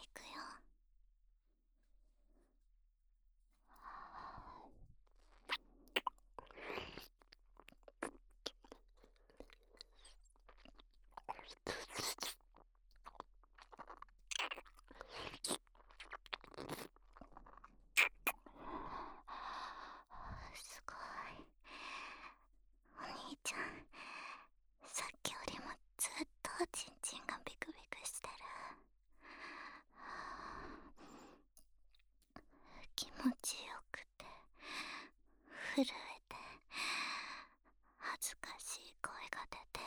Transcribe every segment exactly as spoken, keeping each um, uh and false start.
いくよ。すごい。お兄ちゃん、さっきよりもずっとおちんちんがビクビクしてる。気持ちよくて震えて恥ずかしい声が出て、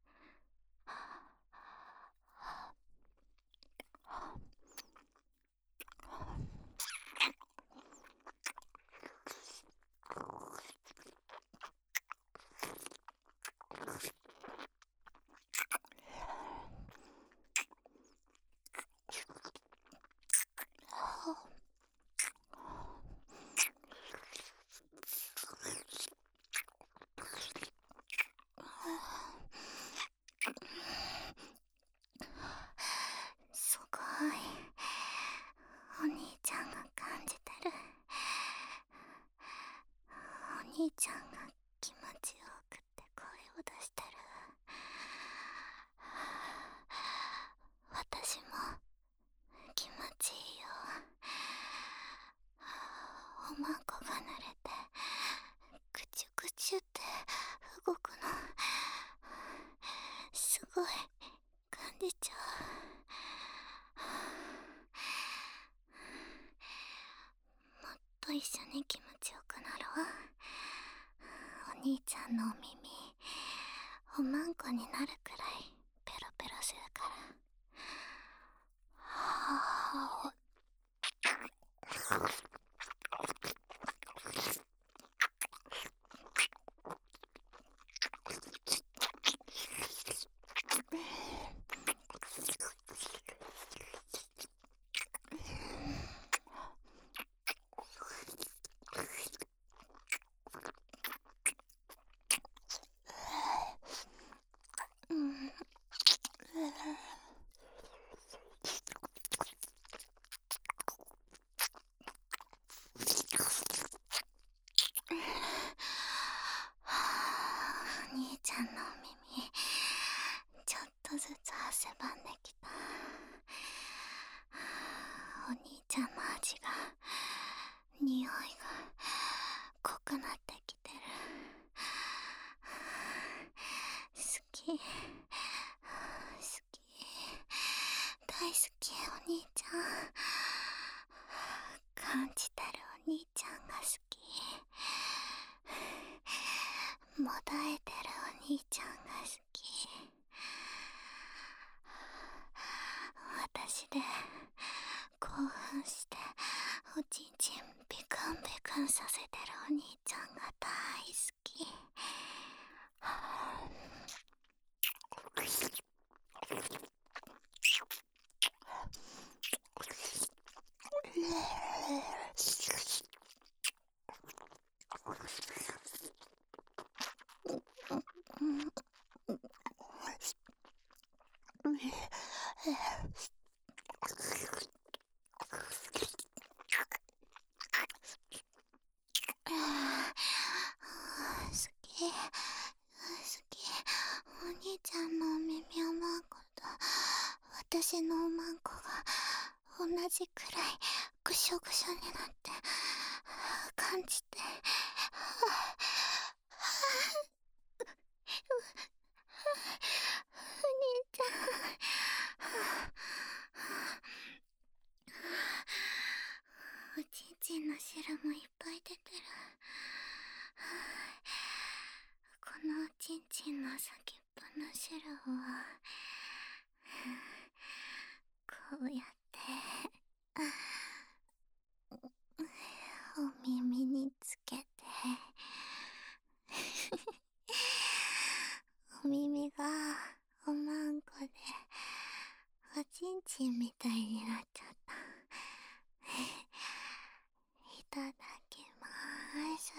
すごい。お兄ちゃんが感じてる。お兄ちゃんが気持ちよくって声を出してる。私も気持ちいいよ。おまんこが濡れてぐちゅぐちゅって動くのすごい感じちゃう。もっと一緒に気持ちよくなろう。お兄ちゃんのお耳おまんこになるくらいペロペロするから。はあ。うん。お兄ちゃんのお耳ちょっとずつ汗ばんできた。お兄ちゃんの味が匂いが濃くなってきてる。好き好き大好き。お兄ちゃん感じてる。お兄ちゃんが好き。もだえてるお兄ちゃんが好き。私で興奮しておちんちんビクンビクンさせてるお兄ちゃんが大好き。好き好き。お兄ちゃんのお耳おまんこと私のおまんこが同じくらいぐしょぐしょになって感じて。お兄ちゃん、おちんちんの汁もいっぱい出てる。このおちんちんの先っぽの汁をこうやってお耳につけてお耳がおまんこでおちんちんみたいになっちゃった。いただきまーす。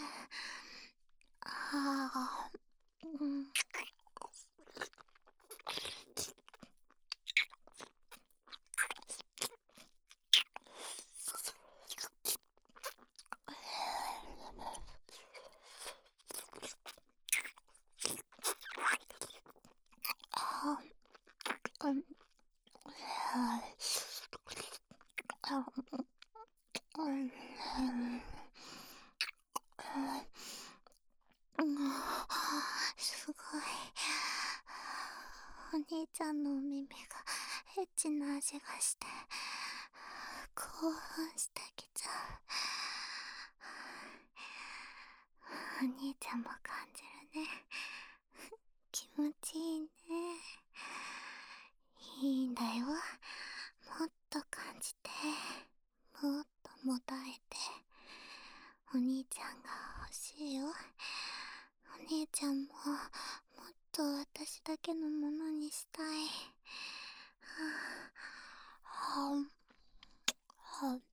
ああ、うん。 うんすごい。お兄ちゃんのお耳がエッチな味がして興奮してきちゃう。お兄ちゃんも感じるね。気持ちいいね。いいんだよ。もっと感じて、もっともたえて。お兄ちゃんが欲しいよ。お兄ちゃんももっと私だけのものにしたい。はぁはぁ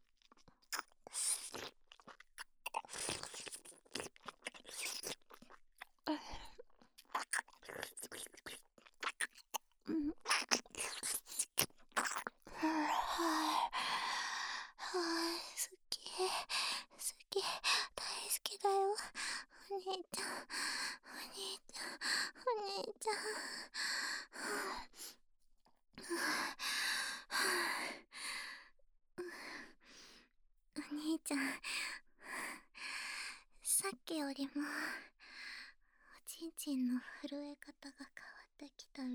うん。はぁはぁ好き好き大好きだよ。お兄ちゃんお兄ちゃんお兄ちゃん。お兄ちゃんさっきよりもおちんちんの震え方が変わってきたよ。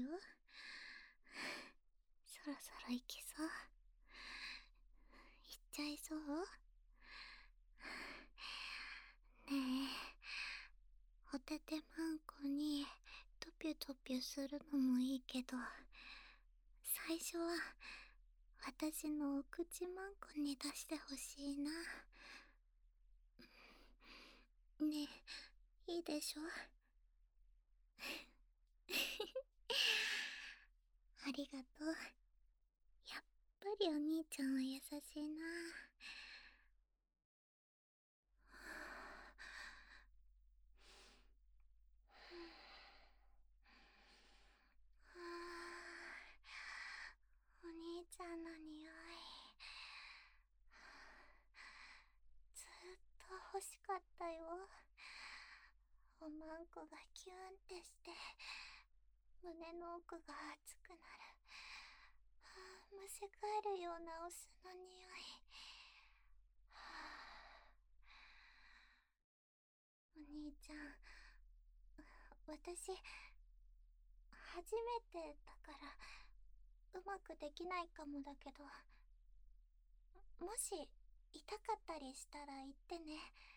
そろそろ行きそう？行っちゃいそう？ねえ、おててまんこにトピュトピュするのもいいけど、最初は私のお口まんこに出してほしいな。ねえ、いいでしょ？ありがとう。やっぱりお兄ちゃんは優しいな。お兄ちゃんの匂いずっと欲しかったよ。おまんこがキュンってして胸の奥が熱くなる。むせ返るようなお酢の匂い。お兄ちゃん、私初めてだからうまくできないかもだけど、もし痛かったりしたら言ってね。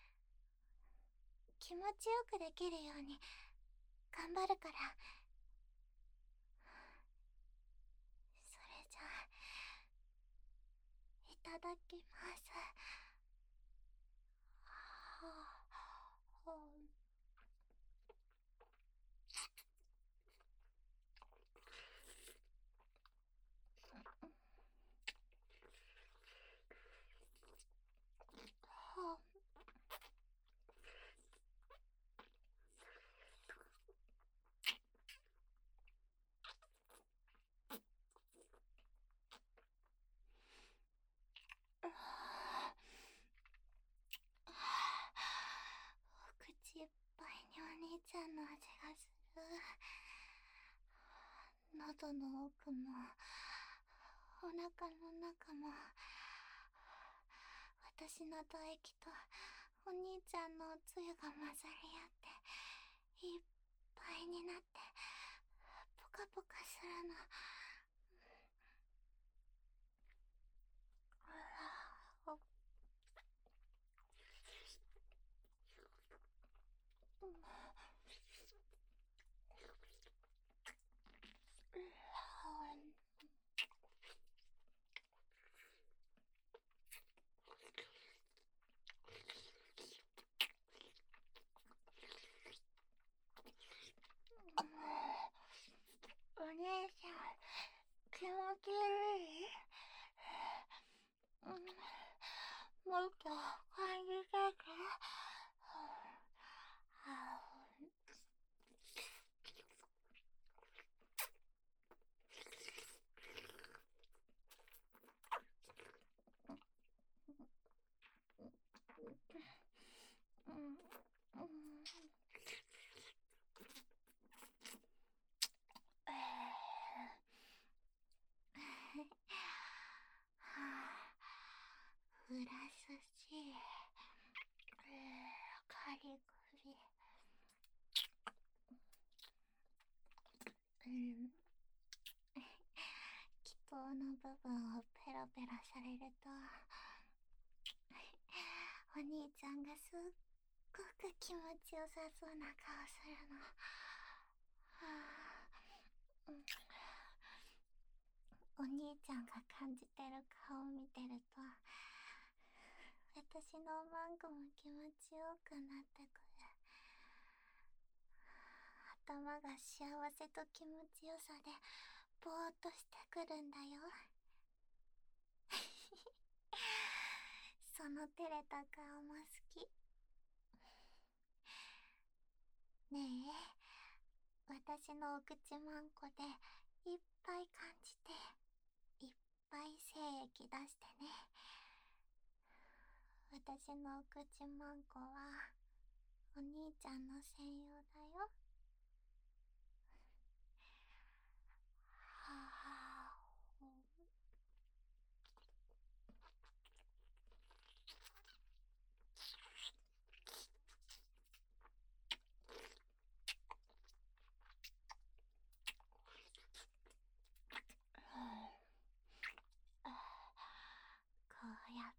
気持ちよくできるように頑張るから。それじゃあいただきます。はあ、はあはあ、お口いっぱいにお兄ちゃんの味がする。喉の奥もお腹の中も私の唾液とお兄ちゃんのおつゆが混ざり合っていっぱいになってポカポカするの。お姉ちゃん気持ちいい？うん、もっと感じたか？うん、うん、 の部分をペロペロされると、お兄ちゃんがすっごく気持ちよさそうな顔するの。はあ、うん、お兄ちゃんが感じてる顔を見てると、私のおまんこも気持ちよくなってくる。頭が幸せと気持ちよさでぼーっとしてくるんだよ。その照れた顔も好き。ねえ、私のお口まんこでいっぱい感じて、いっぱい精液出してね。私のお口まんこはお兄ちゃんの専用だよ。はあ、こうやって、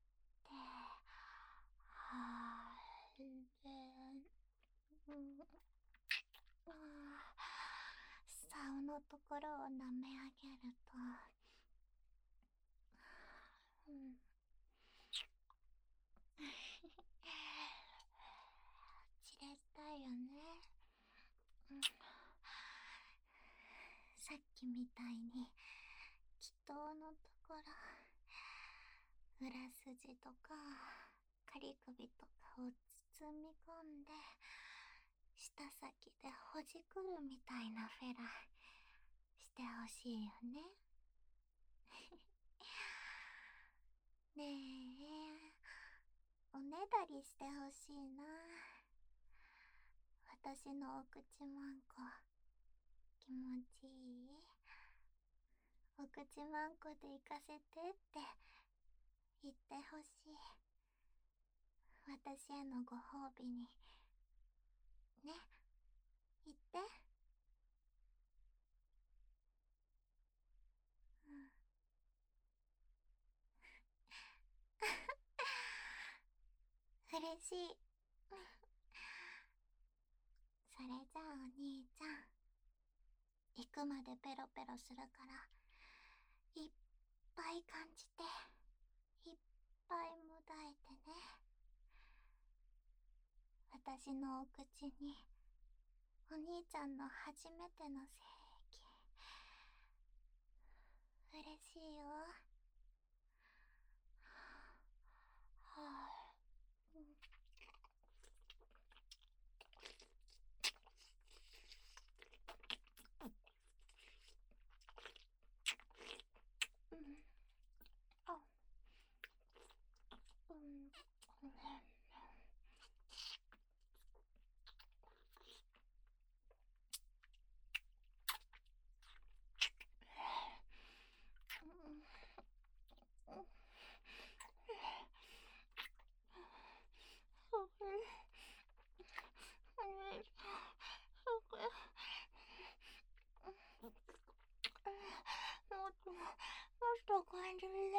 はーれ、うん、あー、竿のところを舐め上げると、うん、じれったいよね。うん、さっきみたいに気筒のところ、裏筋とか仮首とかを包み込んで、舌先でほじくるみたいなフェラしてほしいよね。ねえ、おねだりしてほしいな。私のお口まんこ気持ちいい？お口まんこで行かせてって言ってほしい。私へのご褒美にね、言って。うん、嬉しい。それじゃあお兄ちゃん、行くまでペロペロするから、いっぱい感じて、いっぱいもだえてね。私のお口にお兄ちゃんの初めての精液、嬉しいよ。はあ、うん、うん、あ、うん、うん、うん、もっと、もっと感じるね。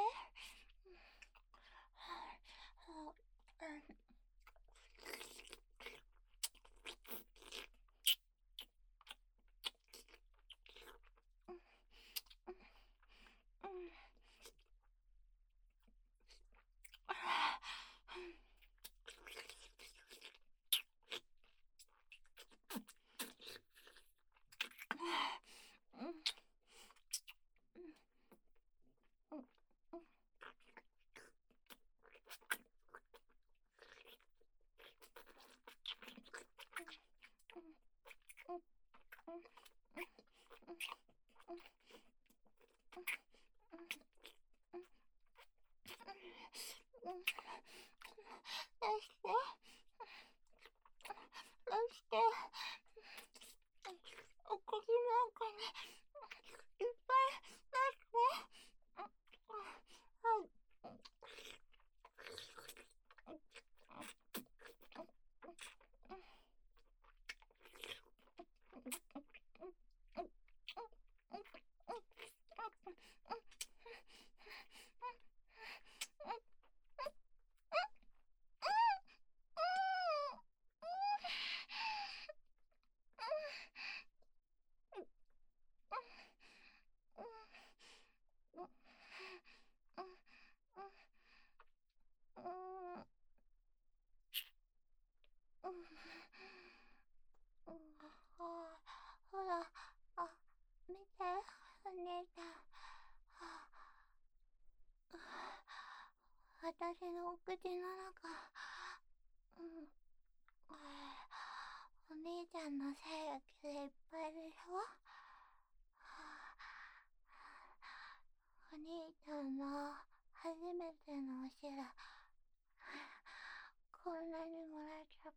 りのお口の中、うん、お兄ちゃんの精液でいっぱいでしょ。お兄ちゃんの初めてのお汁、こんなにもらっちゃった。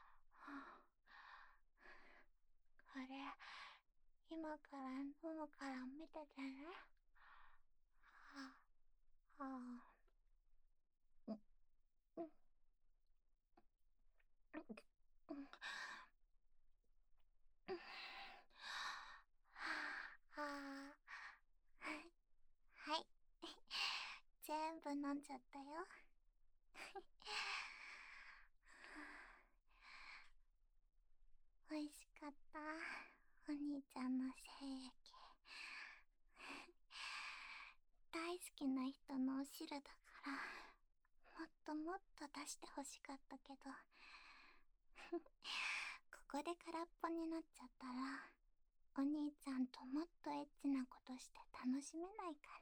これ、今から飲むから見ててね。はあ、はあ、うん、うん、うん、はあ、はい。全部飲んじゃったよ。美味しかった。お兄ちゃんの精液。大好きな人のお汁だから、もっともっと出してほしかったけど、ここで空っぽになっちゃったら、お兄ちゃんともっとエッチなことして楽しめないから。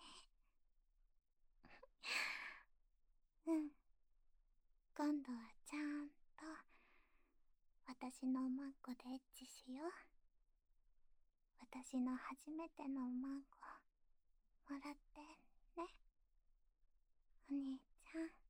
うん。今度はちゃんと、私のおまんこでエッチしよう。私の初めてのおまんこ、もらってね。お兄ちゃん。